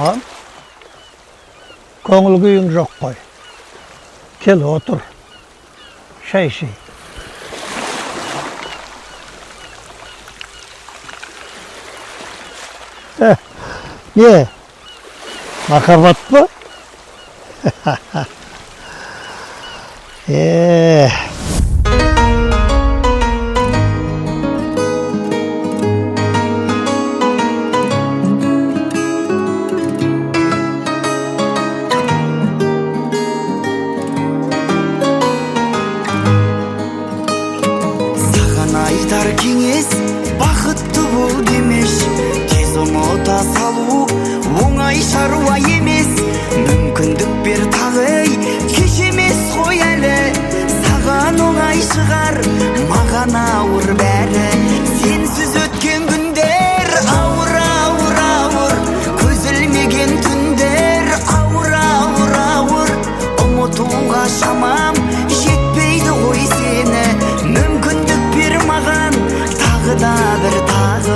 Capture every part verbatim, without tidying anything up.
балам, көңіл күйің жоқ қой. Кел отыр, шай ішейік. Не, махаббат па? Е. Саған айтар кеңес, бақытты бол демеш, тез ұмыта салу оңай шаруа емес. Мүмкіндік бер тағы, кеш емес қой әлі. Саған оңай шығар, маған ауыр бәрі. Сенсіз өткен күндер ауыр, ауыр, ауыр. Көз ілмеген түндер ауыр, ауыр, ауыр. Ұмытуға шамам жетпейді ғой сені. Мүмкіндік бер маған тағы да бір тағы.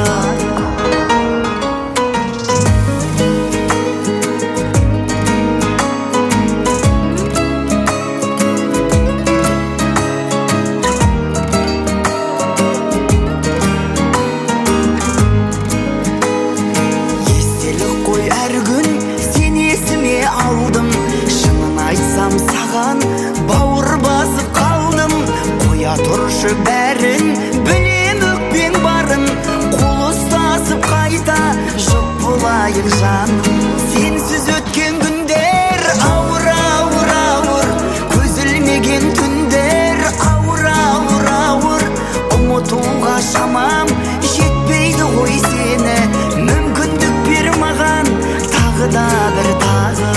Алдым, шынын айтсам саған бауыр басып қалдым. Қоя тұршы бәрін, білем өкпең барын. Қол ұстасып қайта жұп болайық жаным. Сенсіз өткен күндер ауыр, ауыр, ауыр. Көз ілмеген түндер ауыр, ауыр, ауыр. Ұмытуға шамам жетпейді ғой сені. Мүмкіндік бер маған тағы да бір тағы.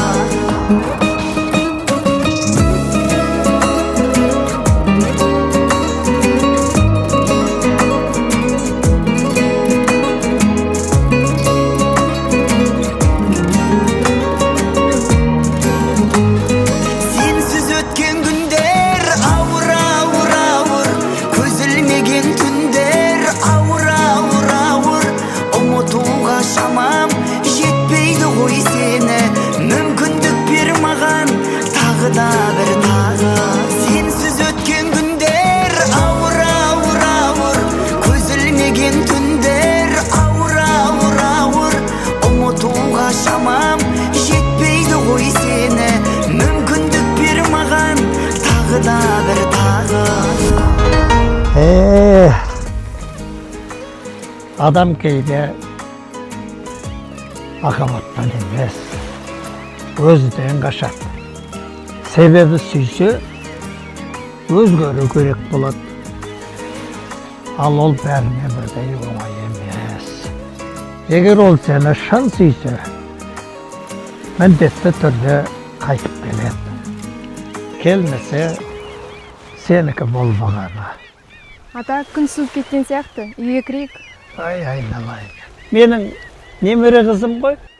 Сенсіз өткен күндер ауыр, ауыр, ауыр. Көз ілмеген түндер ауыр, ауыр, ауыр. Ұмытуға шамам жетпейді ғой сені. Мүмкіндік бер маған тағы да бір тағы. Сенсіз өткен күндер ауыр, ауыр, ауыр. Көз ілмеген түндер ауыр, ауыр, ауыр. Ұмытуға шамам жетпейді ғой сені. Мүмкіндік бер маған тағы да бір тағы. Е, адам кейде махаббаттан емес, өзінен қашады. Себебі сүйсе, өзгеру керек болады. Ал ол бәріне бірдей оңай емес. Егер ол сені шын сүйсе, міндетті түрде қайтып келеді. Келмесе, сенікі болмағаны. Ата, күн суып кеткен сияқты, үйге кірейік. Ай, айналайын. Менің немере қызым ғой.